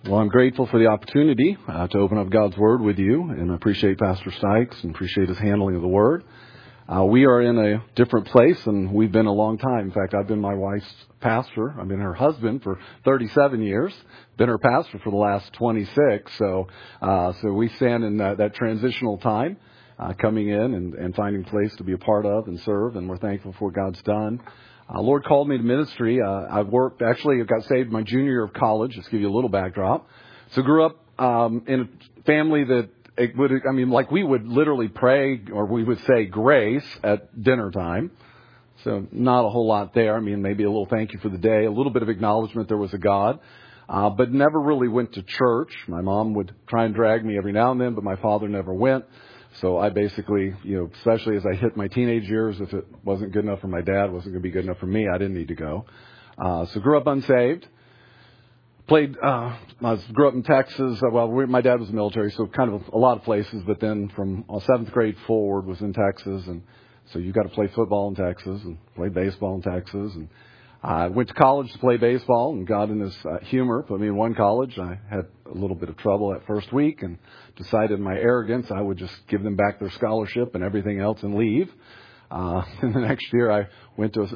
Well, I'm grateful for the opportunity to open up God's Word with you, and I appreciate Pastor Sykes and appreciate his handling of the Word. We are in a different place than we've been a long time. In fact, I've been my wife's pastor. I've been her husband for 37 years, been her pastor for the last 26. So we stand in that transitional time, coming in and finding a place to be a part of and serve, and we're thankful for what God's done. Lord called me to ministry. I got saved my junior year of college, just to give you a little backdrop. So grew up in a family that we would literally pray, or we would say grace at dinner time. So not a whole lot there. Maybe a little thank you for the day, a little bit of acknowledgement there was a God, but never really went to church. My mom would try and drag me every now and then, but my father never went. So I basically, especially as I hit my teenage years, if it wasn't good enough for my dad, wasn't going to be good enough for me, I didn't need to go. So grew up unsaved. Grew up in Texas. My dad was in the military, so kind of a lot of places. But then from 7th grade forward was in Texas, and so you got to play football in Texas and play baseball in Texas. And I went to college to play baseball, and God in his humor put me in one college. I had a little bit of trouble that first week, and decided in my arrogance I would just give them back their scholarship and everything else and leave. And the next year I went to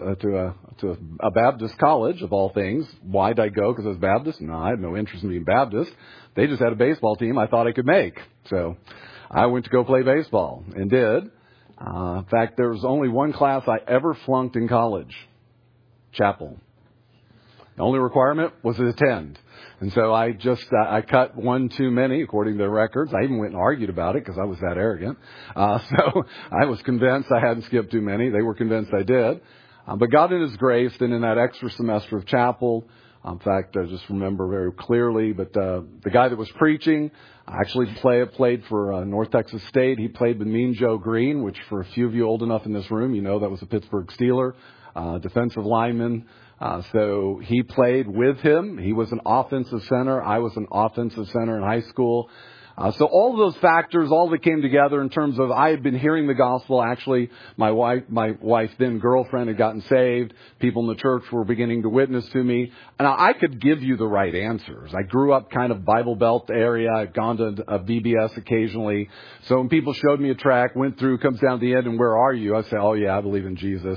a Baptist college, of all things. Why did I go? Because I was Baptist? No, I had no interest in being Baptist. They just had a baseball team I thought I could make. So I went to go play baseball and did. In fact, there was only one class I ever flunked in college. Chapel. The only requirement was to attend. And so I cut one too many, according to their records. I even went and argued about it because I was that arrogant. So I was convinced I hadn't skipped too many. They were convinced I did. But God in His grace, then in that extra semester of chapel, in fact, I just remember very clearly, but the guy that was preaching actually played for North Texas State. He played with Mean Joe Green, which for a few of you old enough in this room, that was a Pittsburgh Steeler, defensive lineman. So he played with him. He was an offensive center. I was an offensive center in high school. So all of those factors, all that came together in terms of I had been hearing the gospel. Actually, my wife then girlfriend had gotten saved. People in the church were beginning to witness to me. And I could give you the right answers. I grew up kind of Bible Belt area. I've gone to a VBS occasionally. So when people showed me a track, went through, comes down to the end, and where are you? I say, oh yeah, I believe in Jesus.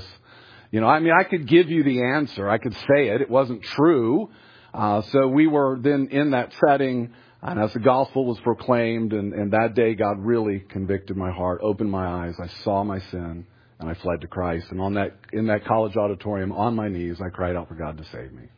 I could give you the answer. I could say it. It wasn't true. So we were then in that setting, and as the gospel was proclaimed, and that day God really convicted my heart, opened my eyes. I saw my sin, and I fled to Christ. And in that college auditorium, on my knees, I cried out for God to save me.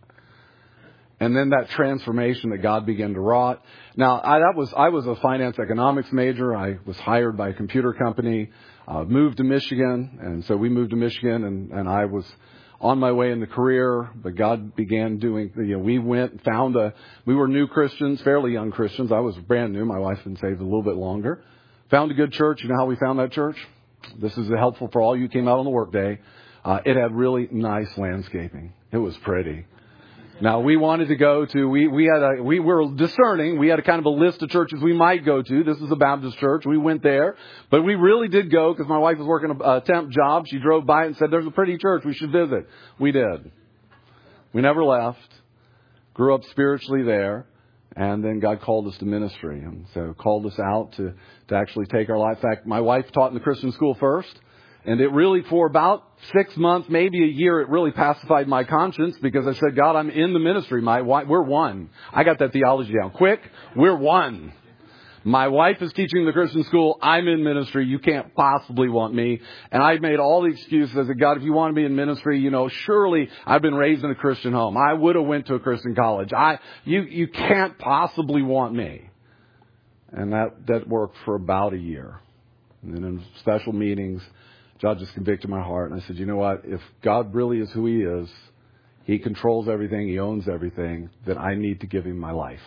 And then that transformation that God began to wrought. Now, I was a finance economics major. I was hired by a computer company. Moved to Michigan, and so we moved to Michigan, and I was on my way in the career, but God began doing, we went and found we were new Christians, fairly young Christians. I was brand new. My wife's been saved a little bit longer. Found a good church. You know how we found that church? This is helpful for all you came out on the work day. It had really nice landscaping. It was pretty. Now, we wanted to go to, we were discerning. We had a kind of a list of churches we might go to. This is a Baptist church. We went there. But we really did go because my wife was working a temp job. She drove by and said, there's a pretty church. We should visit. We did. We never left. Grew up spiritually there. And then God called us to ministry. And so called us out to actually take our life. In fact, my wife taught in the Christian school first. And it really, for about 6 months, maybe a year, it really pacified my conscience because I said, God, I'm in the ministry. We're one. I got that theology down quick. We're one. My wife is teaching the Christian school. I'm in ministry. You can't possibly want me. And I made all the excuses. I said, God, if you want me in ministry, surely I've been raised in a Christian home. I would have went to a Christian college. You can't possibly want me. And that worked for about a year. And then in special meetings, God just convicted my heart. And I said, you know what? If God really is who He is, He controls everything, He owns everything, then I need to give Him my life.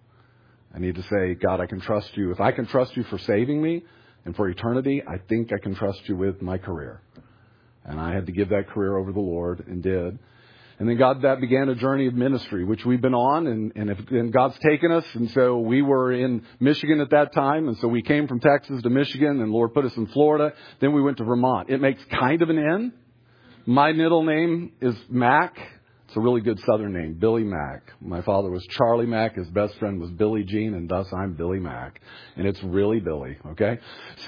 I need to say, God, I can trust You. If I can trust You for saving me and for eternity, I think I can trust You with my career. And I had to give that career over to the Lord and did. And then that began a journey of ministry, which we've been on, and God's taken us. And so we were in Michigan at that time. And so we came from Texas to Michigan, and the Lord put us in Florida. Then we went to Vermont. It makes kind of an N. My middle name is Mac. It's a really good Southern name, Billy Mack. My father was Charlie Mack. His best friend was Billie Jean, and thus I'm Billy Mack. And it's really Billy, okay?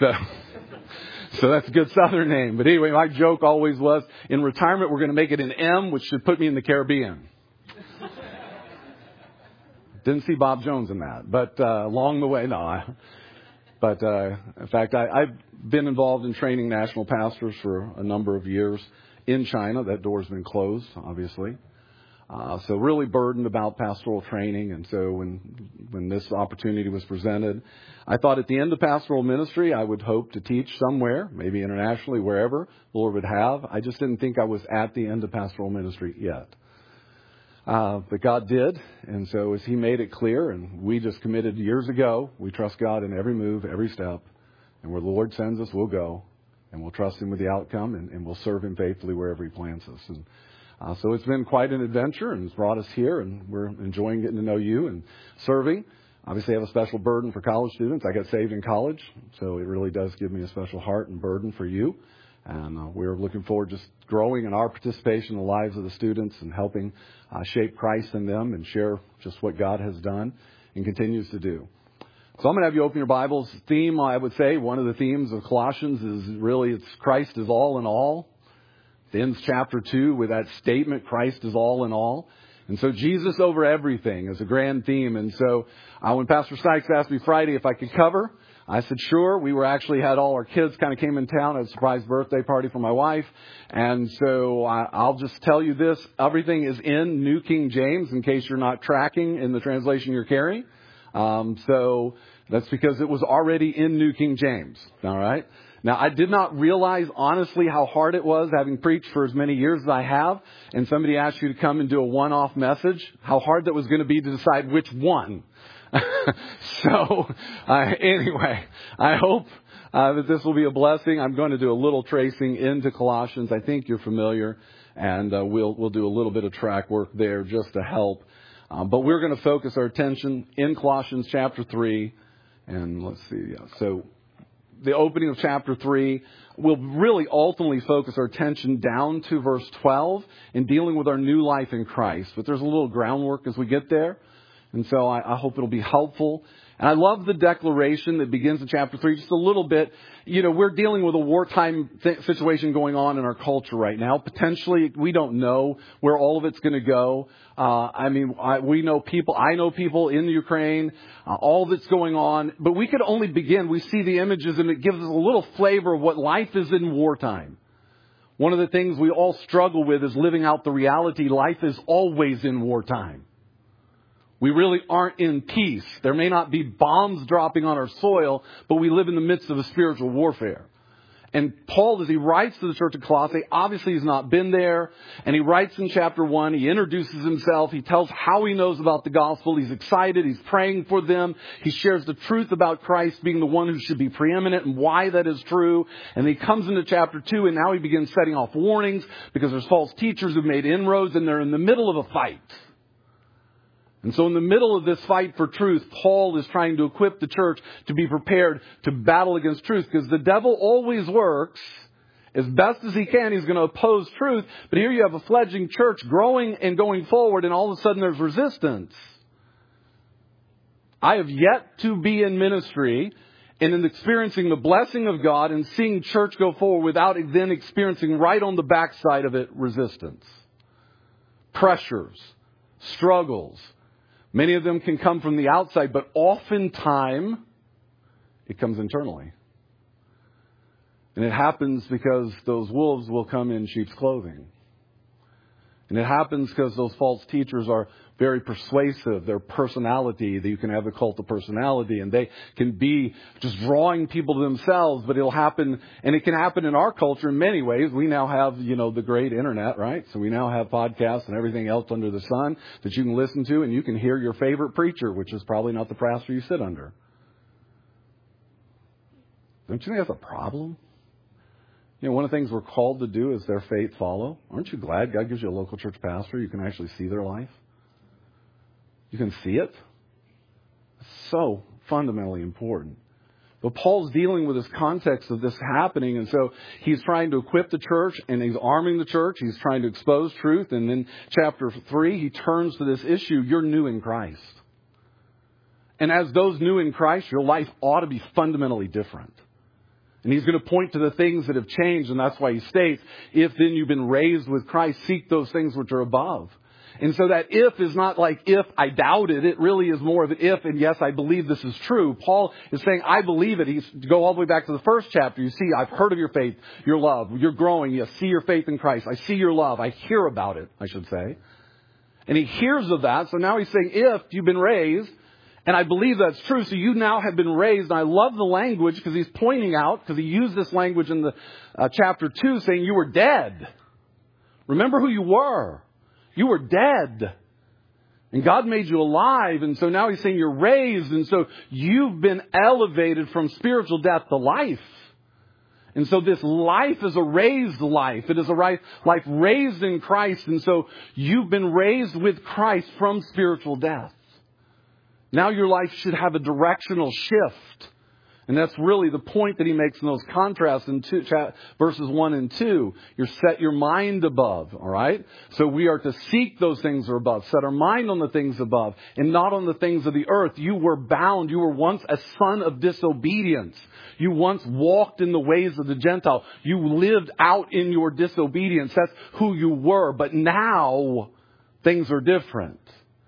So that's a good Southern name. But anyway, my joke always was, in retirement, we're going to make it an M, which should put me in the Caribbean. Didn't see Bob Jones in that, but along the way, no. But in fact, I've been involved in training national pastors for a number of years in China. That door's been closed, obviously. So really burdened about pastoral training. And so when this opportunity was presented, I thought at the end of pastoral ministry, I would hope to teach somewhere, maybe internationally, wherever the Lord would have. I just didn't think I was at the end of pastoral ministry yet. But God did. And so as He made it clear, and we just committed years ago, we trust God in every move, every step. And where the Lord sends us, we'll go. And we'll trust Him with the outcome, and we'll serve Him faithfully wherever He plants us. And so it's been quite an adventure, and it's brought us here, and we're enjoying getting to know you and serving. Obviously, I have a special burden for college students. I got saved in college, so it really does give me a special heart and burden for you. And we're looking forward to just growing in our participation in the lives of the students and helping shape Christ in them and share just what God has done and continues to do. So I'm going to have you open your Bibles. Theme, I would say, one of the themes of Colossians is really it's Christ is all in all. It ends chapter 2 with that statement, Christ is all in all. And so Jesus over everything is a grand theme. And so when Pastor Sykes asked me Friday if I could cover, I said, sure. We had all our kids kind of came in town at a surprise birthday party for my wife. And so I'll just tell you this. Everything is in New King James in case you're not tracking in the translation you're carrying. So that's because it was already in New King James. All right. Now, I did not realize, honestly, how hard it was, having preached for as many years as I have, and somebody asked you to come and do a one-off message, how hard that was going to be to decide which one. So, anyway, I hope that this will be a blessing. I'm going to do a little tracing into Colossians. I think you're familiar, and we'll do a little bit of track work there just to help. But we're going to focus our attention in Colossians chapter 3, and let's see. So the opening of chapter 3 will really ultimately focus our attention down to verse 12 in dealing with our new life in Christ. But there's a little groundwork as we get there. And so I hope it'll be helpful. And I love the declaration that begins in chapter 3 just a little bit. You know, we're dealing with a wartime situation going on in our culture right now. Potentially, we don't know where all of it's going to go. We know people. I know people in Ukraine, all that's going on. But we could only begin. We see the images and it gives us a little flavor of what life is in wartime. One of the things we all struggle with is living out the reality. Life is always in wartime. We really aren't in peace. There may not be bombs dropping on our soil, but we live in the midst of a spiritual warfare. And Paul, as he writes to the church of Colossae, obviously he's not been there. And he writes in chapter 1, he introduces himself. He tells how he knows about the gospel. He's excited. He's praying for them. He shares the truth about Christ being the one who should be preeminent and why that is true. And he comes into chapter 2, and now he begins setting off warnings because there's false teachers who've made inroads, and they're in the middle of a fight. And so in the middle of this fight for truth, Paul is trying to equip the church to be prepared to battle against truth, because the devil always works as best as he can. He's going to oppose truth. But here you have a fledgling church growing and going forward, and all of a sudden there's resistance. I have yet to be in ministry and in experiencing the blessing of God and seeing church go forward without then experiencing right on the backside of it resistance, pressures, struggles. Many of them can come from the outside, but oftentimes it comes internally. And it happens because those wolves will come in sheep's clothing. And it happens because those false teachers are very persuasive. Their personality, that you can have the cult of personality, and they can be just drawing people to themselves. But it'll happen, and it can happen in our culture in many ways. We now have, the great internet, right? So we now have podcasts and everything else under the sun that you can listen to, and you can hear your favorite preacher, which is probably not the pastor you sit under. Don't you think that's a problem? One of the things we're called to do is their faith follow. Aren't you glad God gives you a local church pastor? You can actually see their life. You can see it. It's so fundamentally important. But Paul's dealing with this context of this happening, and so he's trying to equip the church, and he's arming the church. He's trying to expose truth, and then chapter 3, he turns to this issue: you're new in Christ. And as those new in Christ, your life ought to be fundamentally different. And he's going to point to the things that have changed, and that's why he states, if then you've been raised with Christ, seek those things which are above. And so that if is not like if I doubt it. It really is more of an if, and yes, I believe this is true. Paul is saying, I believe it. He's go all the way back to the first chapter. You see, I've heard of your faith, your love. You're growing. You see your faith in Christ. I see your love. I hear about it, I should say. And he hears of that. So now he's saying, if you've been raised, and I believe that's true, so you now have been raised. And I love the language because he's pointing out, because he used this language in the chapter 2, saying you were dead. Remember who you were. You were dead. And God made you alive. And so now he's saying you're raised. And so you've been elevated from spiritual death to life. And so this life is a raised life. It is a life raised in Christ. And so you've been raised with Christ from spiritual death. Now your life should have a directional shift. And that's really the point that he makes in those contrasts in verses 1 and 2. You're set your mind above, all right? So we are to seek those things that are above. Set our mind on the things above and not on the things of the earth. You were bound. You were once a son of disobedience. You once walked in the ways of the Gentile. You lived out in your disobedience. That's who you were. But now things are different.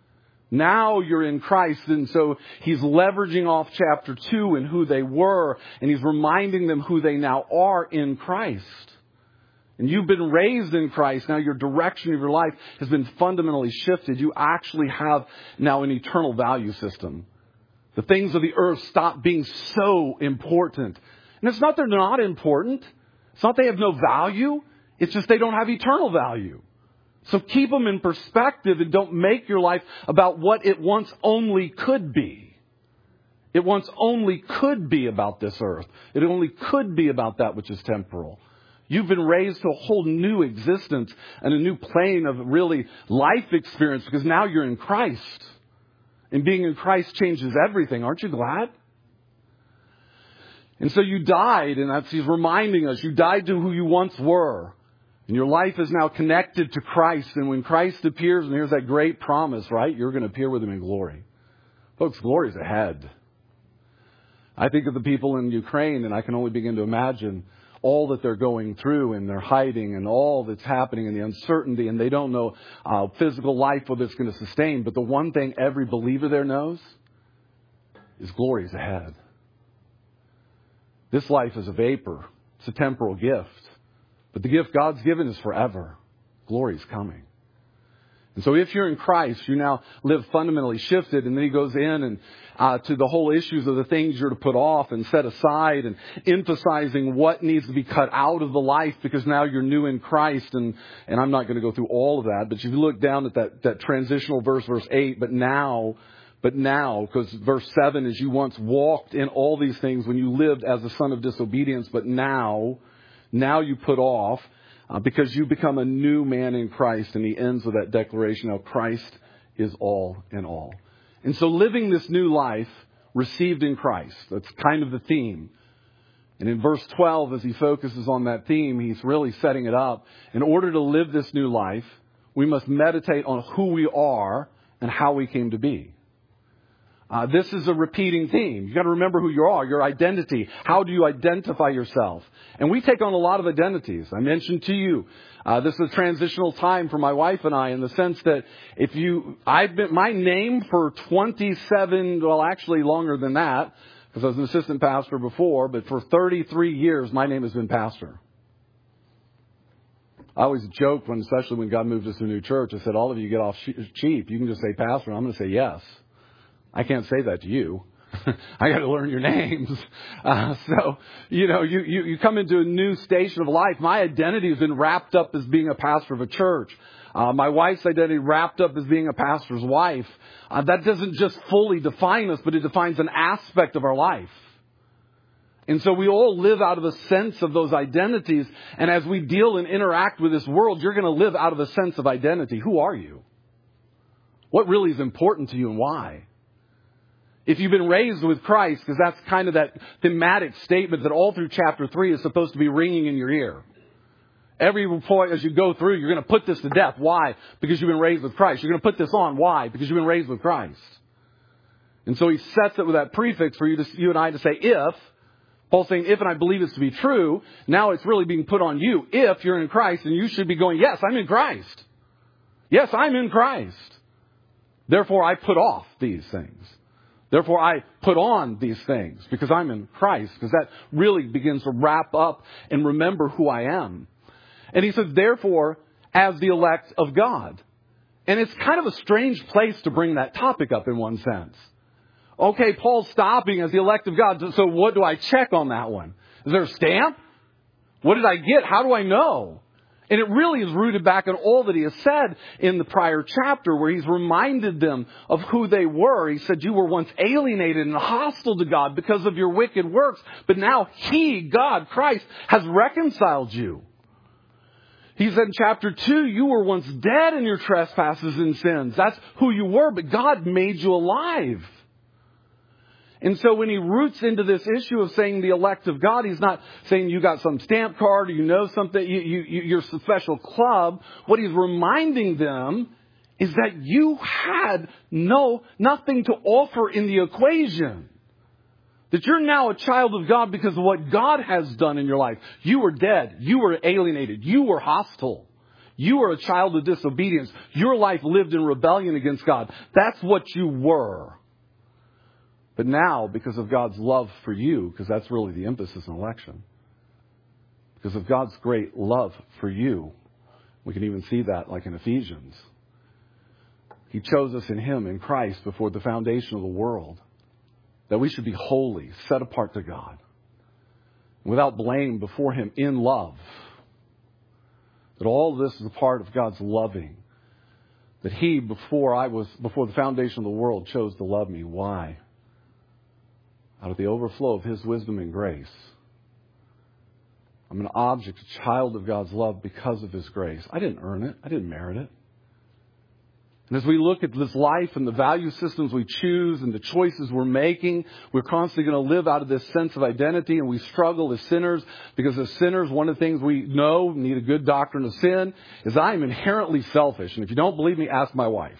Now you're in Christ, and so he's leveraging off chapter 2 and who they were, and he's reminding them who they now are in Christ. And you've been raised in Christ. Now your direction of your life has been fundamentally shifted. You actually have now an eternal value system. The things of the earth stop being so important. And it's not they're not important. It's not they have no value. It's just they don't have eternal value. So keep them in perspective and don't make your life about what it once only could be. It once only could be about this earth. It only could be about that which is temporal. You've been raised to a whole new existence and a new plane of really life experience because now you're in Christ. And being in Christ changes everything. Aren't you glad? And so you died, and that's he's reminding us, you died to who you once were. And your life is now connected to Christ. And when Christ appears, and here's that great promise, right? You're going to appear with him in glory. Folks, glory's ahead. I think of the people in Ukraine, and I can only begin to imagine all that they're going through, and they're hiding, and all that's happening, and the uncertainty, and they don't know physical life what it's going to sustain. But the one thing every believer there knows is glory's ahead. This life is a vapor. It's a temporal gift. But the gift God's given is forever. Glory's coming. And so if you're in Christ, you now live fundamentally shifted. And then he goes in and to the whole issues of the things you're to put off and set aside, and emphasizing what needs to be cut out of the life because now you're new in Christ. And I'm not going to go through all of that. But if you look down at that transitional verse 8, but now, because verse 7 is you once walked in all these things when you lived as a son of disobedience, but now you put off because you become a new man in Christ. And he ends with that declaration, now Christ is all in all. And so living this new life received in Christ, that's kind of the theme. And in verse 12, as he focuses on that theme, he's really setting it up. In order to live this new life, we must meditate on who we are and how we came to be. This is a repeating theme. You've got to remember who you are, your identity. How do you identify yourself? And we take on a lot of identities. I mentioned to you, this is a transitional time for my wife and I in the sense that my name for 27, well, actually longer than that, because I was an assistant pastor before, but for 33 years, my name has been pastor. I always joke especially when God moved us to a new church, I said, all of you get off cheap. You can just say pastor, and I'm going to say yes. I can't say that to you. I got to learn your names. So, you come into a new station of life. My identity has been wrapped up as being a pastor of a church. My wife's identity wrapped up as being a pastor's wife. That doesn't just fully define us, but it defines an aspect of our life. And so we all live out of a sense of those identities. And as we deal and interact with this world, you're going to live out of a sense of identity. Who are you? What really is important to you and why? If you've been raised with Christ, because that's kind of that thematic statement that all through chapter 3 is supposed to be ringing in your ear. Every point as you go through, you're going to put this to death. Why? Because you've been raised with Christ. You're going to put this on. Why? Because you've been raised with Christ. And so he sets it with that prefix for you and I to say, if. Paul's saying, if, and I believe it's to be true. Now it's really being put on you. If you're in Christ, and you should be going, yes, I'm in Christ. Yes, I'm in Christ. Therefore, I put off these things. Therefore, I put on these things because I'm in Christ. Because that really begins to wrap up and remember who I am. And he says, therefore, as the elect of God. And it's kind of a strange place to bring that topic up in one sense. Okay, Paul's stopping as the elect of God. So what do I check on that one? Is there a stamp? What did I get? How do I know? And it really is rooted back in all that he has said in the prior chapter where he's reminded them of who they were. He said, you were once alienated and hostile to God because of your wicked works. But now he, God, Christ, has reconciled you. He said in chapter 2, you were once dead in your trespasses and sins. That's who you were, but God made you alive. And so when he roots into this issue of saying the elect of God, he's not saying you got some stamp card or you know something, you're a special club. What he's reminding them is that you had nothing to offer in the equation. That you're now a child of God because of what God has done in your life. You were dead. You were alienated. You were hostile. You were a child of disobedience. Your life lived in rebellion against God. That's what you were. But now, because of God's love for you, because that's really the emphasis in election, because of God's great love for you, we can even see that like in Ephesians. He chose us in Him, in Christ, before the foundation of the world, that we should be holy, set apart to God, without blame before Him in love. That all of this is a part of God's loving. That He, before the foundation of the world, chose to love me. Why? Out of the overflow of His wisdom and grace. I'm an object, a child of God's love because of His grace. I didn't earn it. I didn't merit it. And as we look at this life and the value systems we choose and the choices we're making, we're constantly going to live out of this sense of identity, and we struggle as sinners because as sinners, one of the things we know, need a good doctrine of sin, is I am inherently selfish. And if you don't believe me, ask my wife.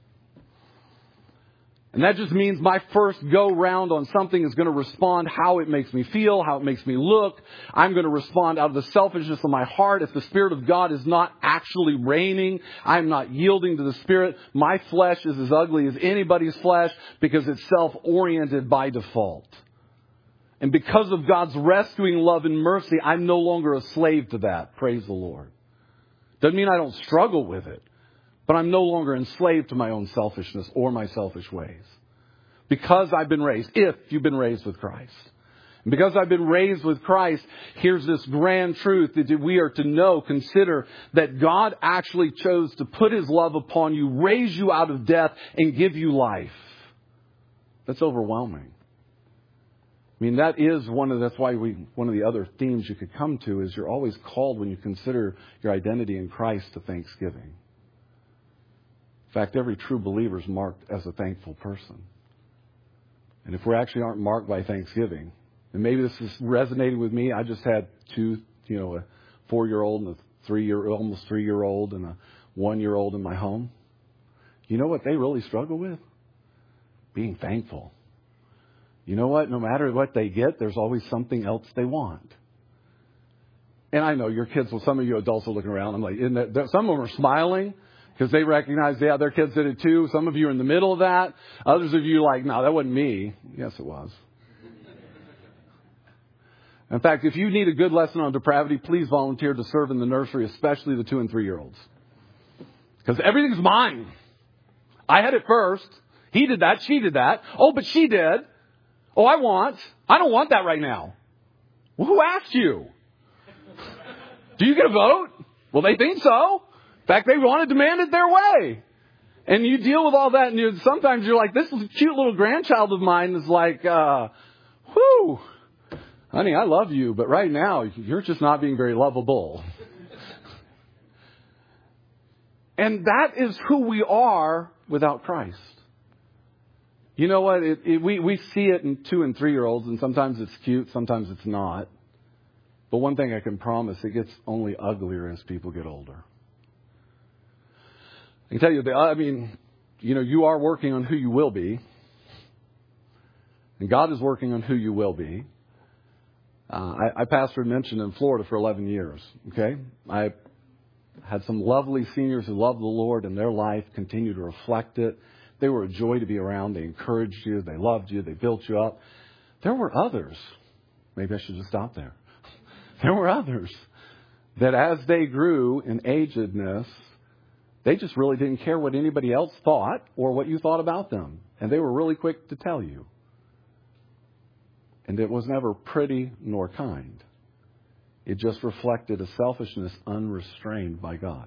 And that just means my first go round on something is going to respond how it makes me feel, how it makes me look. I'm going to respond out of the selfishness of my heart. If the Spirit of God is not actually reigning, I'm not yielding to the Spirit. My flesh is as ugly as anybody's flesh because it's self-oriented by default. And because of God's rescuing love and mercy, I'm no longer a slave to that. Praise the Lord. Doesn't mean I don't struggle with it. But I'm no longer enslaved to my own selfishness or my selfish ways. Because I've been raised, if you've been raised with Christ. And because I've been raised with Christ, here's this grand truth that we are to know, consider that God actually chose to put His love upon you, raise you out of death, and give you life. That's overwhelming. I mean, that's why one of the other themes you could come to is you're always called when you consider your identity in Christ to thanksgiving. In fact, every true believer is marked as a thankful person. And if we actually aren't marked by thanksgiving, and maybe this is resonating with me, I just had a 4-year-old and a almost 3-year-old and a 1-year-old in my home. You know what they really struggle with? Being thankful. You know what? No matter what they get, there's always something else they want. And I know your kids, some of you adults are looking around. I'm like, some of them are smiling. Because they recognize, their kids did it too. Some of you are in the middle of that. Others of you are like, no, that wasn't me. Yes, it was. In fact, if you need a good lesson on depravity, please volunteer to serve in the nursery, especially the 2- and 3-year-olds. Because everything's mine. I had it first. He did that. She did that. Oh, but she did. Oh, I don't want that right now. Well, who asked you? Do you get a vote? Well, they think so. In fact, they want to demand it their way. And you deal with all that, and sometimes you're like, this cute little grandchild of mine is like, whew, honey, I love you, but right now, you're just not being very lovable. And that is who we are without Christ. You know what? We see it in 2 and 3-year-olds, and sometimes it's cute, sometimes it's not. But one thing I can promise, it gets only uglier as people get older. I can tell you, you are working on who you will be. And God is working on who you will be. I pastored mentioned in Florida for 11 years. Okay? I had some lovely seniors who loved the Lord, and their life continued to reflect it. They were a joy to be around. They encouraged you. They loved you. They built you up. There were others. Maybe I should just stop there. There were others that as they grew in agedness, they just really didn't care what anybody else thought or what you thought about them. And they were really quick to tell you. And it was never pretty nor kind. It just reflected a selfishness unrestrained by God.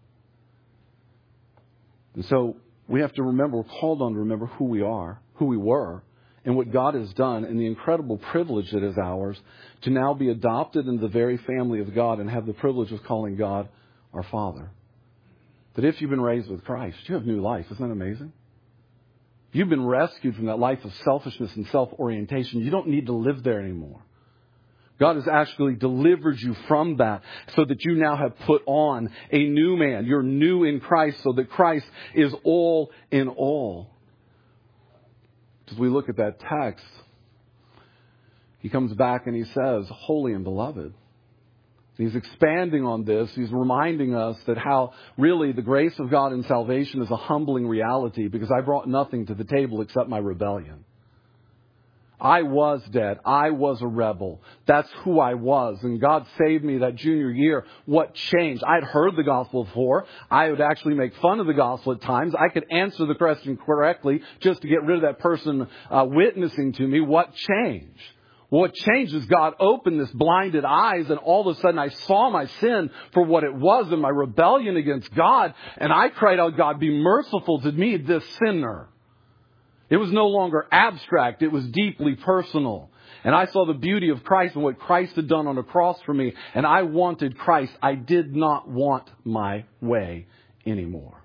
And so we have to remember, we're called on to remember who we are, who we were, and what God has done, and the incredible privilege that is ours to now be adopted into the very family of God and have the privilege of calling God our Father. That if you've been raised with Christ, you have new life. Isn't that amazing? You've been rescued from that life of selfishness and self-orientation. You don't need to live there anymore. God has actually delivered you from that so that you now have put on a new man. You're new in Christ so that Christ is all in all. As we look at that text, he comes back and he says, holy and beloved. He's expanding on this. He's reminding us that how really the grace of God in salvation is a humbling reality because I brought nothing to the table except my rebellion. I was dead. I was a rebel. That's who I was. And God saved me that junior year. What changed? I'd heard the gospel before. I would actually make fun of the gospel at times. I could answer the question correctly just to get rid of that person witnessing to me. What changed? What changed is God opened this blinded eyes, and all of a sudden I saw my sin for what it was and my rebellion against God. And I cried out, God, be merciful to me, this sinner. It was no longer abstract. It was deeply personal. And I saw the beauty of Christ and what Christ had done on the cross for me. And I wanted Christ. I did not want my way anymore.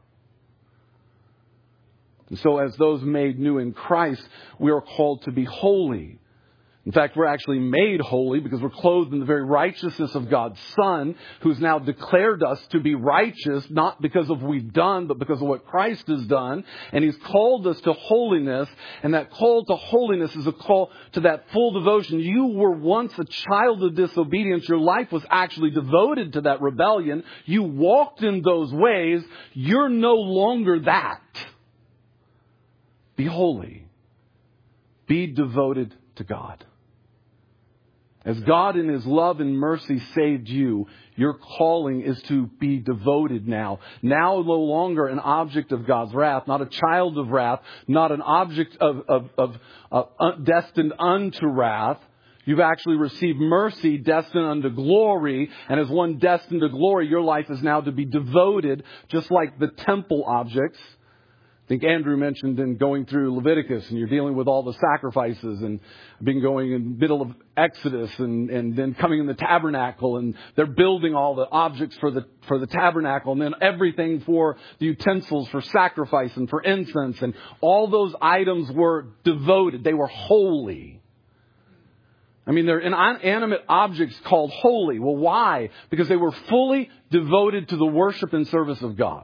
And so as those made new in Christ, we are called to be holy. In fact, we're actually made holy because we're clothed in the very righteousness of God's Son, who's now declared us to be righteous, not because of what we've done, but because of what Christ has done. And He's called us to holiness, and that call to holiness is a call to that full devotion. You were once a child of disobedience. Your life was actually devoted to that rebellion. You walked in those ways. You're no longer that. Be holy. Be devoted to God. As God in His love and mercy saved you, your calling is to be devoted now. Now no longer an object of God's wrath, not a child of wrath, not an object of destined unto wrath. You've actually received mercy destined unto glory. And as one destined to glory, your life is now to be devoted, just like the temple objects. I think Andrew mentioned in going through Leviticus, and you're dealing with all the sacrifices, and been going in the middle of Exodus, and then coming in the tabernacle, and they're building all the objects for the tabernacle, and then everything for the utensils for sacrifice and for incense, and all those items were devoted. They were holy. I mean, they're inanimate objects called holy. Well, why? Because they were fully devoted to the worship and service of God.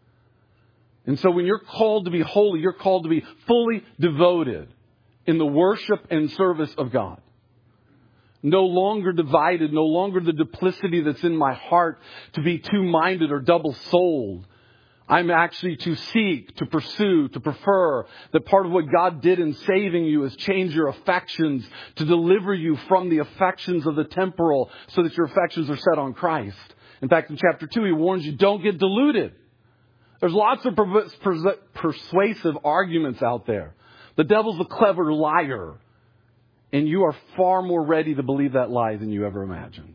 And so when you're called to be holy, you're called to be fully devoted in the worship and service of God. No longer divided, no longer the duplicity that's in my heart to be two-minded or double-souled. I'm actually to seek, to pursue, to prefer. That part of what God did in saving you is change your affections to deliver you from the affections of the temporal so that your affections are set on Christ. In fact, in chapter 2, He warns you, don't get deluded. There's lots of persuasive arguments out there. The devil's a clever liar. And you are far more ready to believe that lie than you ever imagined.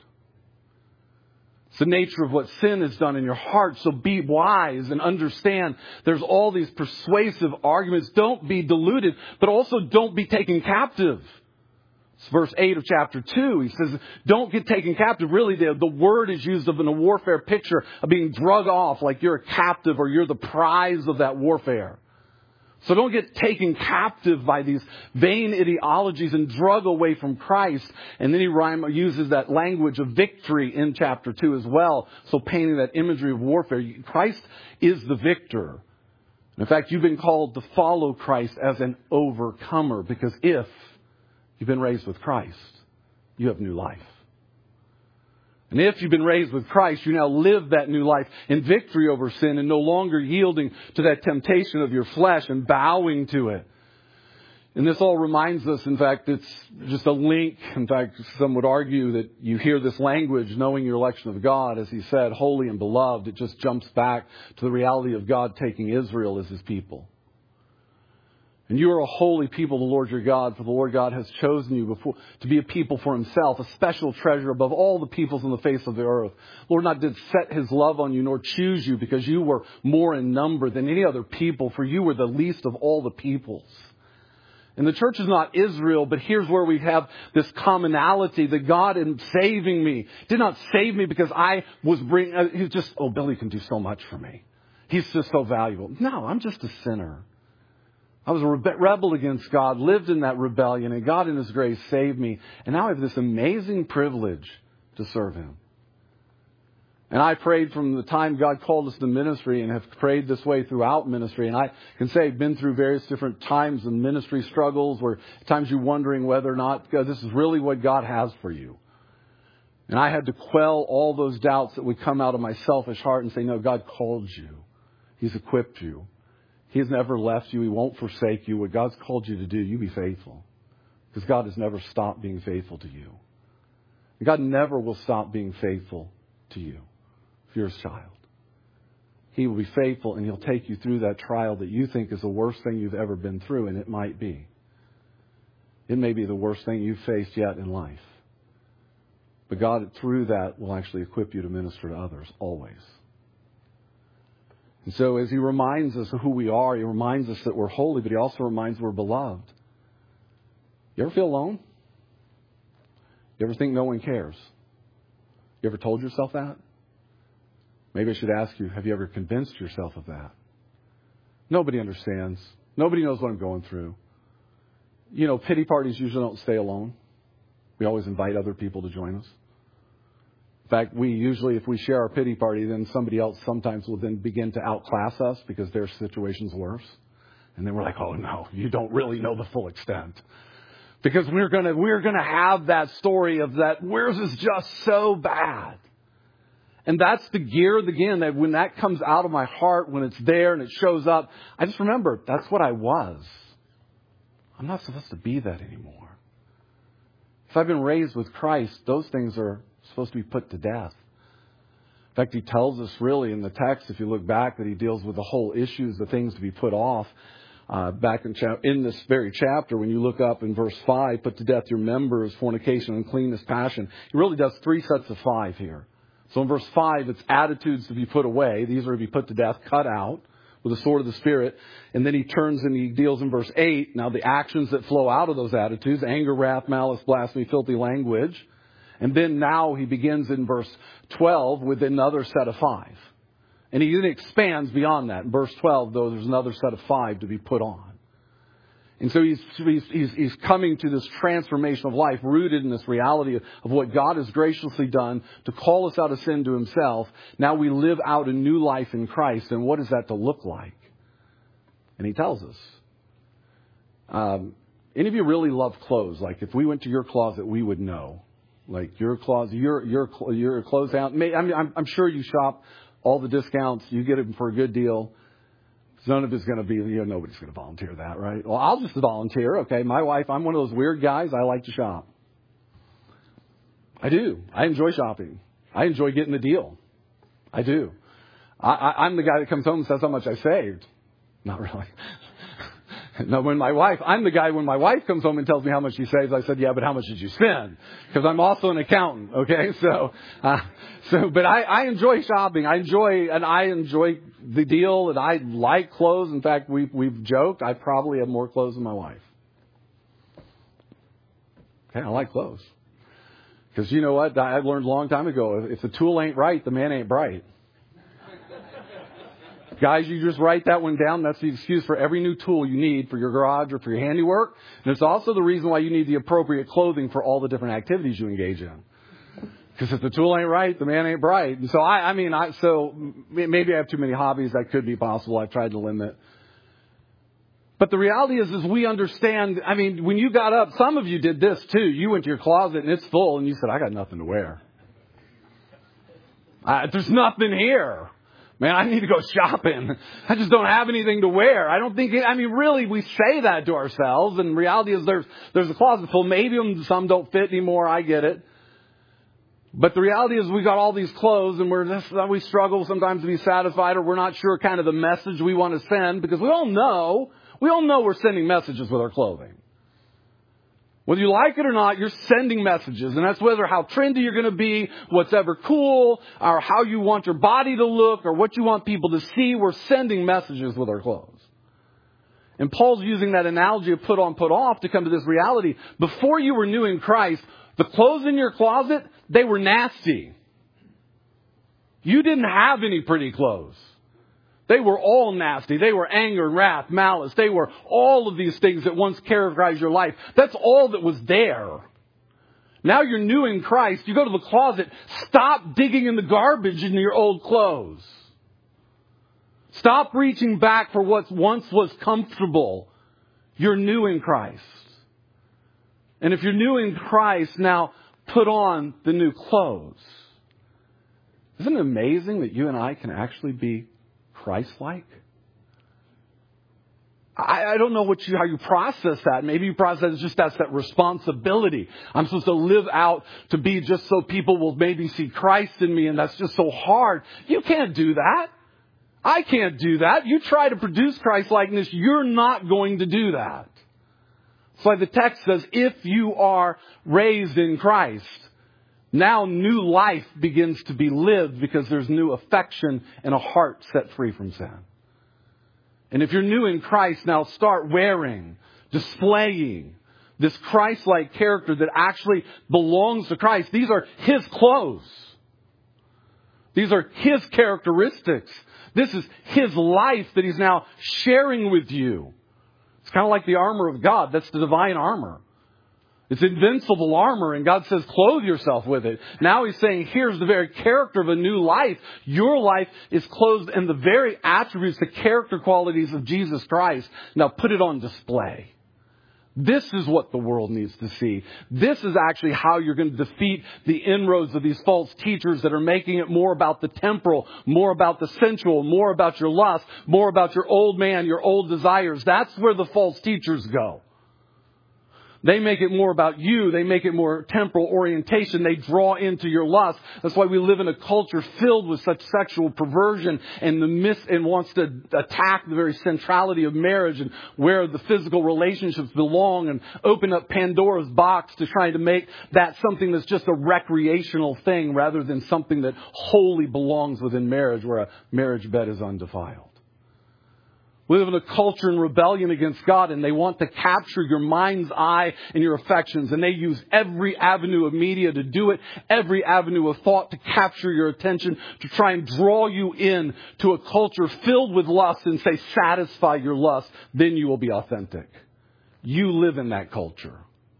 It's the nature of what sin has done in your heart. So be wise and understand there's all these persuasive arguments. Don't be deluded, but also don't be taken captive. It's verse 8 of chapter 2. He says, don't get taken captive. Really, the word is used of in a warfare picture of being drug off like you're a captive or you're the prize of that warfare. So don't get taken captive by these vain ideologies and drug away from Christ. And then he uses that language of victory in chapter 2 as well. So painting that imagery of warfare. Christ is the victor. In fact, you've been called to follow Christ as an overcomer. Because if you've been raised with Christ, you have new life. And if you've been raised with Christ, you now live that new life in victory over sin and no longer yielding to that temptation of your flesh and bowing to it. And this all reminds us, in fact, it's just a link. In fact, some would argue that you hear this language, knowing your election of God, as he said, holy and beloved. It just jumps back to the reality of God taking Israel as his people. And you are a holy people, the Lord your God, for the Lord God has chosen you to be a people for himself, a special treasure above all the peoples on the face of the earth. Lord not did set his love on you, nor choose you, because you were more in number than any other people, for you were the least of all the peoples. And the church is not Israel, but here's where we have this commonality that God in saving me did not save me because I was he's just, Billy can do so much for me. He's just so valuable. No, I'm just a sinner. I was a rebel against God, lived in that rebellion, and God in his grace saved me. And now I have this amazing privilege to serve him. And I prayed from the time God called us to ministry and have prayed this way throughout ministry. And I can say I've been through various different times and ministry struggles where at times you're wondering whether or not this is really what God has for you. And I had to quell all those doubts that would come out of my selfish heart and say, no, God called you. He's equipped you. He's never left you. He won't forsake you. What God's called you to do, you be faithful. Because God has never stopped being faithful to you. God never will stop being faithful to you if you're his child. He will be faithful and he'll take you through that trial that you think is the worst thing you've ever been through, and it might be. It may be the worst thing you've faced yet in life. But God, through that, will actually equip you to minister to others, always. And so as he reminds us of who we are, he reminds us that we're holy, but he also reminds us we're beloved. You ever feel alone? You ever think no one cares? You ever told yourself that? Maybe I should ask you, have you ever convinced yourself of that? Nobody understands. Nobody knows what I'm going through. You know, pity parties usually don't stay alone. We always invite other people to join us. In fact, we usually, if we share our pity party, then somebody else sometimes will then begin to outclass us because their situation's worse. And then we're like, oh no, you don't really know the full extent. Because we're gonna have that story of that, where's is just so bad. And that's the gear, again, that when that comes out of my heart, when it's there and it shows up, I just remember, that's what I was. I'm not supposed to be that anymore. If I've been raised with Christ, those things are supposed to be put to death. In fact, he tells us really in the text, if you look back, that he deals with the whole issues, the things to be put off. Back in this very chapter, when you look up in verse 5, put to death your members, fornication, uncleanness, passion. He really does 3 sets of 5 here. So in verse 5, it's attitudes to be put away. These are to be put to death, cut out with the sword of the Spirit. And then he turns and he deals in verse 8. Now the actions that flow out of those attitudes, anger, wrath, malice, blasphemy, filthy language. And then now he begins in verse 12 with another set of 5. And he then expands beyond that. In verse 12, though, there's another set of 5 to be put on. And so he's coming to this transformation of life rooted in this reality of what God has graciously done to call us out of sin to himself. Now we live out a new life in Christ. And what is that to look like? And he tells us. Any of you really love clothes? Like if we went to your closet, we would know. Like your closet, your clothes out. I'm sure you shop all the discounts. You get them for a good deal. None of it's going to be, nobody's going to volunteer that, right? Well, I'll just volunteer. Okay. My wife, I'm one of those weird guys. I like to shop. I do. I enjoy shopping. I enjoy getting the deal. I do. I'm the guy that comes home and says how much I saved. Not really. No, I'm the guy when my wife comes home and tells me how much she saves, I said, yeah, but how much did you spend? Because I'm also an accountant, okay? But I enjoy shopping. I enjoy the deal, and I like clothes. In fact, we've joked, I probably have more clothes than my wife. Okay, I like clothes. Because you know what? I learned a long time ago, if the tool ain't right, the man ain't bright. Guys, you just write that one down. That's the excuse for every new tool you need for your garage or for your handiwork. And it's also the reason why you need the appropriate clothing for all the different activities you engage in. Because if the tool ain't right, the man ain't bright. And so so maybe I have too many hobbies. That could be possible. I've tried to limit. But the reality is we understand. I mean, when you got up, some of you did this too. You went to your closet and it's full and you said, I got nothing to wear. There's nothing here. Man, I need to go shopping. I just don't have anything to wear. I don't think, really, we say that to ourselves. And the reality is there's a closet full. Maybe some don't fit anymore. I get it. But the reality is we got all these clothes and we struggle sometimes to be satisfied, or we're not sure kind of the message we want to send, because we all know we're sending messages with our clothing. Whether you like it or not, you're sending messages. And that's whether how trendy you're going to be, what's ever cool, or how you want your body to look, or what you want people to see. We're sending messages with our clothes. And Paul's using that analogy of put on, put off to come to this reality. Before you were new in Christ, the clothes in your closet, they were nasty. You didn't have any pretty clothes. They were all nasty. They were anger, wrath, malice. They were all of these things that once characterized your life. That's all that was there. Now you're new in Christ. You go to the closet. Stop digging in the garbage in your old clothes. Stop reaching back for what once was comfortable. You're new in Christ. And if you're new in Christ, now put on the new clothes. Isn't it amazing that you and I can actually be Christ-like? I don't know how you process that. Maybe you process it just that's that responsibility. I'm supposed to live out to be just so people will maybe see Christ in me, and that's just so hard. You can't do that. I can't do that. You try to produce Christ-likeness, you're not going to do that. It's like the text says, if you are raised in Christ, now new life begins to be lived because there's new affection and a heart set free from sin. And if you're new in Christ, now start wearing, displaying this Christ-like character that actually belongs to Christ. These are His clothes. These are His characteristics. This is His life that He's now sharing with you. It's kind of like the armor of God. That's the divine armor. It's invincible armor, and God says, clothe yourself with it. Now He's saying, here's the very character of a new life. Your life is clothed in the very attributes, the character qualities of Jesus Christ. Now put it on display. This is what the world needs to see. This is actually how you're going to defeat the inroads of these false teachers that are making it more about the temporal, more about the sensual, more about your lust, more about your old man, your old desires. That's where the false teachers go. They make it more about you. They make it more temporal orientation. They draw into your lust. That's why we live in a culture filled with such sexual perversion and wants to attack the very centrality of marriage and where the physical relationships belong, and open up Pandora's box to trying to make that something that's just a recreational thing rather than something that wholly belongs within marriage, where a marriage bed is undefiled. We live in a culture in rebellion against God, and they want to capture your mind's eye and your affections. And they use every avenue of media to do it, every avenue of thought to capture your attention, to try and draw you in to a culture filled with lust and say, satisfy your lust, then you will be authentic. You live in that culture.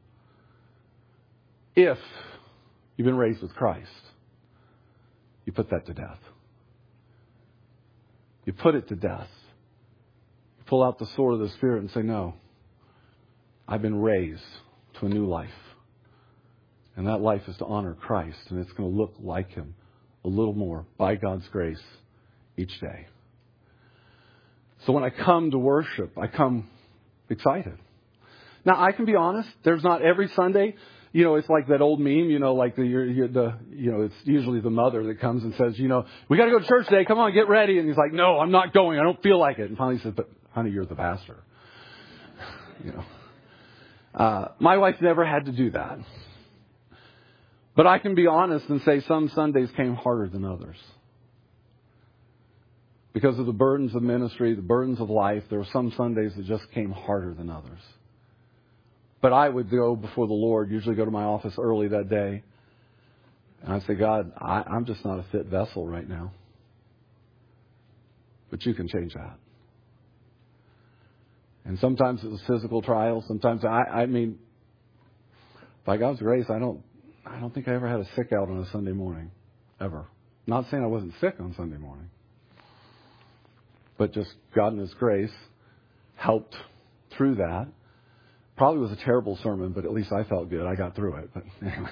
If you've been raised with Christ, you put that to death. You put it to death. Pull out the sword of the Spirit and say, no, I've been raised to a new life. And that life is to honor Christ. And it's going to look like Him a little more by God's grace each day. So when I come to worship, I come excited. Now, I can be honest. There's not every Sunday. It's like that old meme, like it's usually the mother that comes and says, we got to go to church today. Come on, get ready. And he's like, no, I'm not going. I don't feel like it. And finally he says, but honey, you're the pastor. My wife never had to do that. But I can be honest and say some Sundays came harder than others. Because of the burdens of ministry, the burdens of life, there were some Sundays that just came harder than others. But I would go before the Lord, usually go to my office early that day. And I'd say, God, I'm just not a fit vessel right now. But you can change that. And sometimes it was physical trials. Sometimes, I mean, by God's grace, I don't think I ever had a sick out on a Sunday morning. Ever. Not saying I wasn't sick on Sunday morning. But just God in His grace helped through that. Probably was a terrible sermon, but at least I felt good. I got through it. But anyway.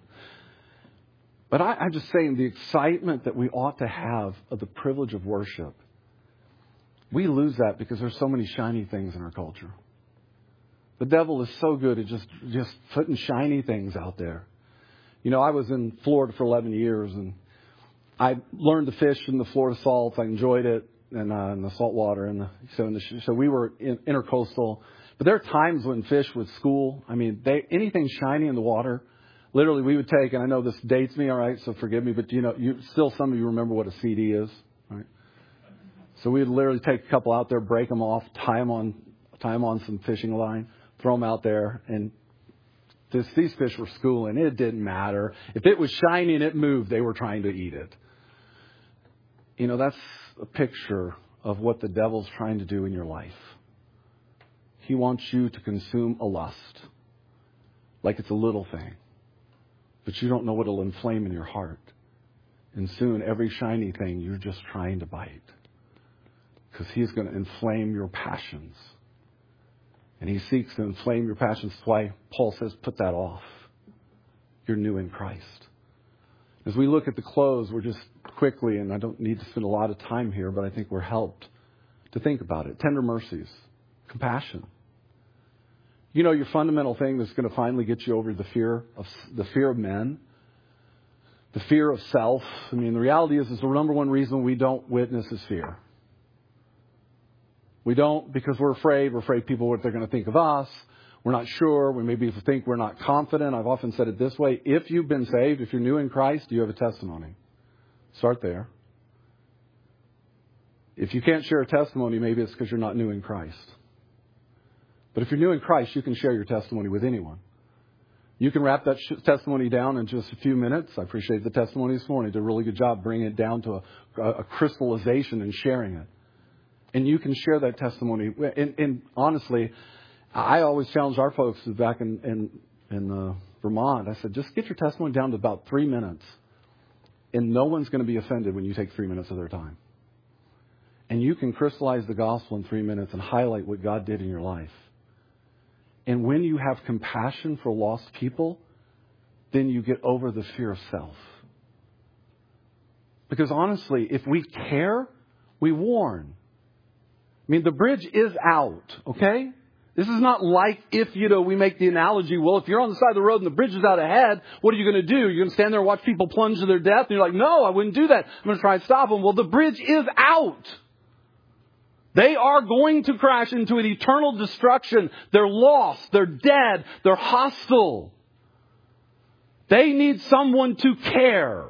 But I'm just saying the excitement that we ought to have of the privilege of worship. We lose that because there's so many shiny things in our culture. The devil is so good at just putting shiny things out there. You know, I was in Florida for 11 years, and I learned to fish in the Florida salts. I enjoyed it, and in the salt water. So we were intercoastal. But there are times when fish would school. I mean, anything shiny in the water, literally we would take, and I know this dates me, all right, so forgive me, but some of you remember what a CD is, right? So we would literally take a couple out there, break them off, tie them on some fishing line, throw them out there, and these fish were schooling. It didn't matter. If it was shiny and it moved, they were trying to eat it. You know, that's a picture of what the devil's trying to do in your life. He wants you to consume a lust like it's a little thing. But you don't know what it'll inflame in your heart. And soon, every shiny thing, you're just trying to bite. Because he's going to inflame your passions. And he seeks to inflame your passions. That's why Paul says, put that off. You're new in Christ. As we look at the close, we're just quickly, and I don't need to spend a lot of time here, but I think we're helped to think about it. Tender mercies, compassion. You know, your fundamental thing that's going to finally get you over the fear of men, the fear of self. I mean, the reality is the number one reason we don't witness is fear. We don't because we're afraid. We're afraid people, what they're going to think of us. We're not sure. We maybe think we're not confident. I've often said it this way. If you've been saved, if you're new in Christ, you have a testimony. Start there. If you can't share a testimony, maybe it's because you're not new in Christ. But if you're new in Christ, you can share your testimony with anyone. You can wrap that testimony down in just a few minutes. I appreciate the testimony this morning. Did a really good job bringing it down to a crystallization and sharing it. And you can share that testimony. And honestly, I always challenge our folks back in Vermont. I said, just get your testimony down to about 3 minutes. And no one's going to be offended when you take 3 minutes of their time. And you can crystallize the gospel in 3 minutes and highlight what God did in your life. And when you have compassion for lost people, then you get over the fear of self. Because honestly, if we care, we warn. I mean, the bridge is out, okay? This is not like if, we make the analogy, well, if you're on the side of the road and the bridge is out ahead, what are you going to do? You're going to stand there and watch people plunge to their death? And you're like, no, I wouldn't do that. I'm going to try and stop them. Well, the bridge is out. They are going to crash into an eternal destruction. They're lost. They're dead. They're hostile. They need someone to care.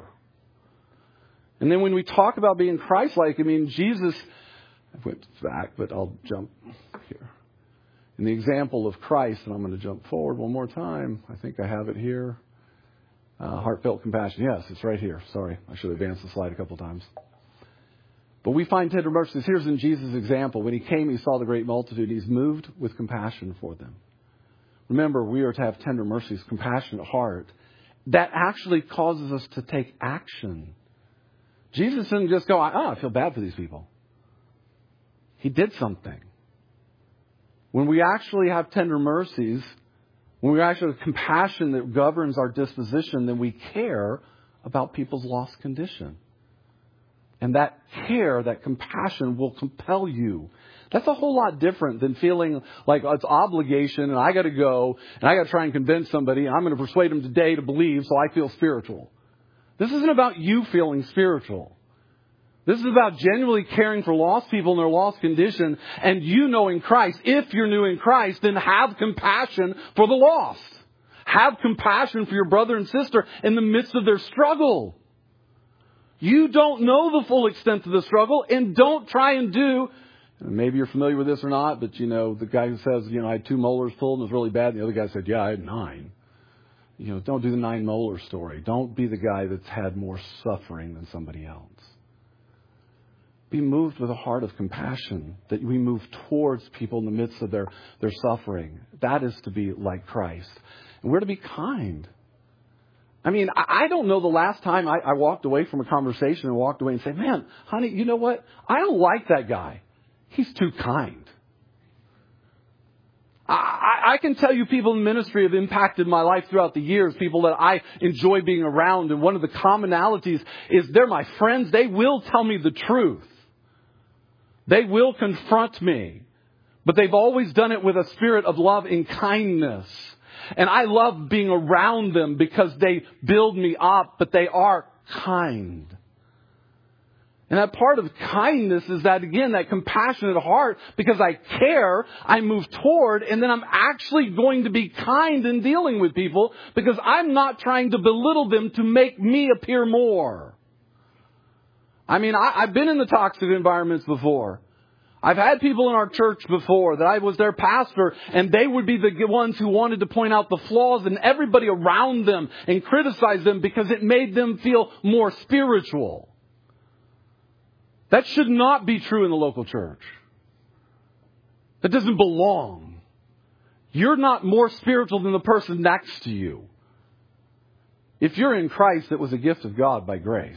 And then when we talk about being Christ-like, I mean, Jesus, I went back, but I'll jump here. In the example of Christ, and I'm going to jump forward one more time. I think I have it here. Heartfelt compassion. Yes, it's right here. Sorry, I should have advanced the slide a couple times. But we find tender mercies. Here's in Jesus' example. When he came, he saw the great multitude. He's moved with compassion for them. Remember, we are to have tender mercies, compassionate heart. That actually causes us to take action. Jesus didn't just go, I feel bad for these people. He did something. When we actually have tender mercies, when we actually have compassion that governs our disposition, then we care about people's lost condition. And that care, that compassion will compel you. That's a whole lot different than feeling like it's obligation and I got to go and I got to try and convince somebody and I'm going to persuade them today to believe so I feel spiritual. This isn't about you feeling spiritual. This is about genuinely caring for lost people in their lost condition and you knowing Christ. If you're new in Christ, then have compassion for the lost. Have compassion for your brother and sister in the midst of their struggle. You don't know the full extent of the struggle and don't try and do, maybe you're familiar with this or not, but the guy who says, I had 2 molars pulled and it was really bad. And the other guy said, yeah, I had 9. Don't do the 9 molar story. Don't be the guy that's had more suffering than somebody else. be moved with a heart of compassion, that we move towards people in the midst of their suffering. That is to be like Christ. And we're to be kind. I mean, I don't know the last time I walked away from a conversation and walked away and said, man, honey, you know what? I don't like that guy. He's too kind. I can tell you people in ministry have impacted my life throughout the years, people that I enjoy being around. And one of the commonalities is they're my friends. They will tell me the truth. They will confront me. But they've always done it with a spirit of love and kindness. And I love being around them because they build me up, but they are kind. And that part of kindness is that, again, that compassionate heart, because I care, I move toward, and then I'm actually going to be kind in dealing with people because I'm not trying to belittle them to make me appear more. I mean, I've been in the toxic environments before. I've had people in our church before that I was their pastor, and they would be the ones who wanted to point out the flaws in everybody around them and criticize them because it made them feel more spiritual. That should not be true in the local church. That doesn't belong. You're not more spiritual than the person next to you. If you're in Christ, it was a gift of God by grace.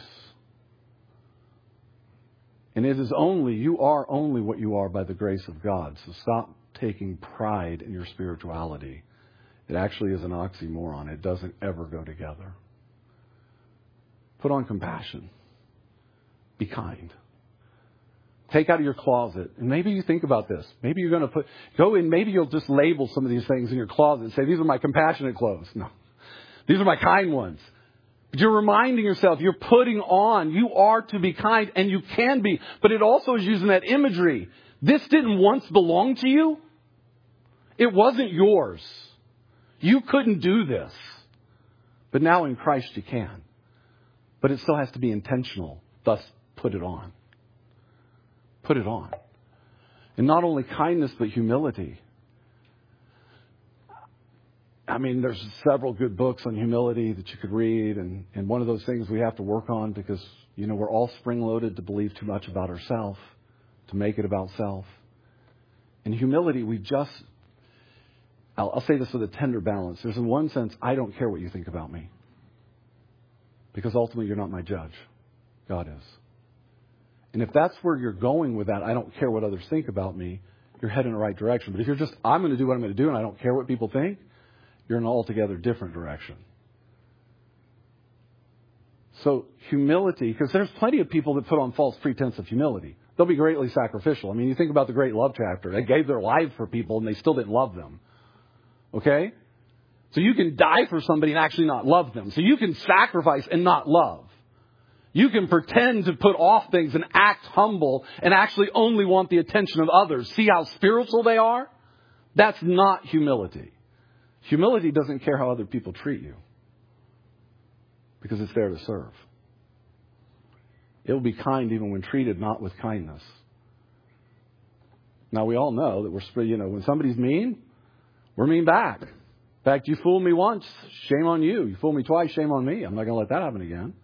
And it is only, you are only what you are by the grace of God. So stop taking pride in your spirituality. It actually is an oxymoron. It doesn't ever go together. Put on compassion. Be kind. Take out of your closet. And maybe you think about this. Maybe you're going to go in, maybe you'll just label some of these things in your closet and say, these are my compassionate clothes. No. These are my kind ones. But you're reminding yourself, you're putting on, you are to be kind, and you can be. But it also is using that imagery. This didn't once belong to you. It wasn't yours. You couldn't do this. But now in Christ you can. But it still has to be intentional. Thus, put it on. Put it on. And not only kindness, but humility. I mean, there's several good books on humility that you could read. And one of those things we have to work on because, you know, we're all spring-loaded to believe too much about ourselves, to make it about self. In humility, I'll say this with a tender balance. There's in one sense, I don't care what you think about me. Because ultimately, you're not my judge. God is. And if that's where you're going with that, I don't care what others think about me, you're heading in the right direction. But if you're just, I'm going to do what I'm going to do and I don't care what people think, you're in an altogether different direction. So humility, because there's plenty of people that put on false pretense of humility. They'll be greatly sacrificial. I mean, you think about the great love chapter. They gave their life for people and they still didn't love them. Okay? So you can die for somebody and actually not love them. So you can sacrifice and not love. You can pretend to put off things and act humble and actually only want the attention of others. See how spiritual they are? That's not humility. Humility doesn't care how other people treat you because it's there to serve. It will be kind even when treated not with kindness. Now, we all know that when somebody's mean, we're mean back. In fact, you fooled me once, shame on you. You fooled me twice, shame on me. I'm not going to let that happen again.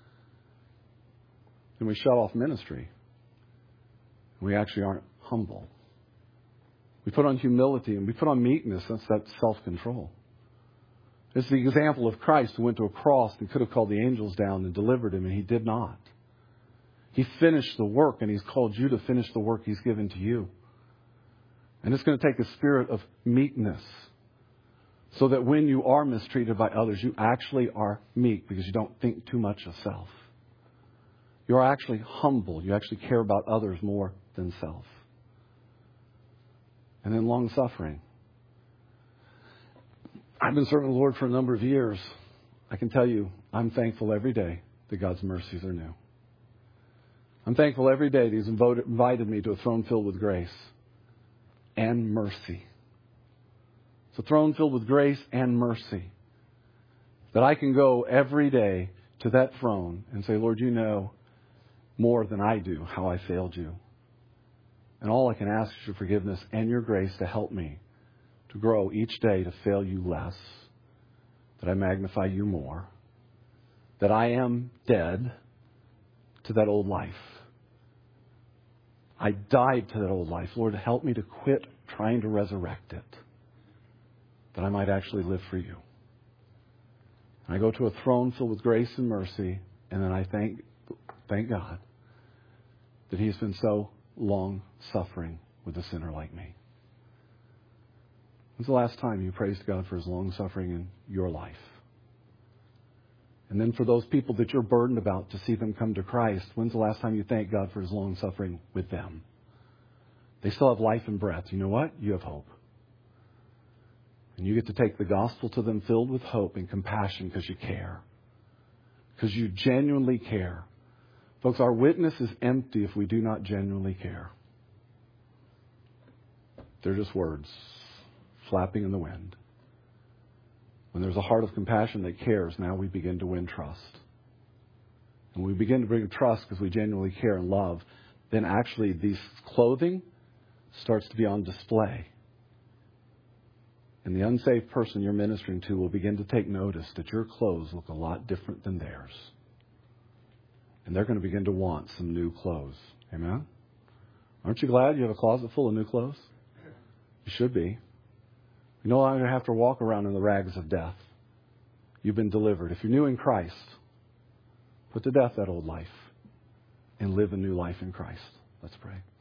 Then we shut off ministry. We actually aren't humble. We put on humility and we put on meekness. That's that self-control. It's the example of Christ who went to a cross and could have called the angels down and delivered him, and he did not. He finished the work, and he's called you to finish the work he's given to you. And it's going to take a spirit of meekness so that when you are mistreated by others, you actually are meek because you don't think too much of self. You're actually humble. You actually care about others more than self. And then long-suffering. I've been serving the Lord for a number of years. I can tell you, I'm thankful every day that God's mercies are new. I'm thankful every day that he's invited me to a throne filled with grace and mercy. It's a throne filled with grace and mercy. That I can go every day to that throne and say, Lord, you know more than I do how I failed you. And all I can ask is your forgiveness and your grace to help me to grow each day to fail you less, that I magnify you more, that I am dead to that old life, I died to that old life. Lord, help me to quit trying to resurrect it, that I might actually live for you. And I go to a throne filled with grace and mercy, and then I thank God that He's been so long suffering with a sinner like me. When's the last time you praised God for His long suffering in your life? And then for those people that you're burdened about to see them come to Christ, when's the last time you thanked God for His long suffering with them? They still have life and breath. You know what? You have hope. And you get to take the gospel to them filled with hope and compassion because you care. Because you genuinely care. Folks, our witness is empty if we do not genuinely care. They're just words flapping in the wind. When there's a heart of compassion that cares, now we begin to win trust. And when we begin to bring trust because we genuinely care and love, then actually this clothing starts to be on display. And the unsaved person you're ministering to will begin to take notice that your clothes look a lot different than theirs. And they're going to begin to want some new clothes. Amen? Aren't you glad you have a closet full of new clothes? You should be. You no longer have to walk around in the rags of death. You've been delivered. If you're new in Christ, put to death that old life and live a new life in Christ. Let's pray.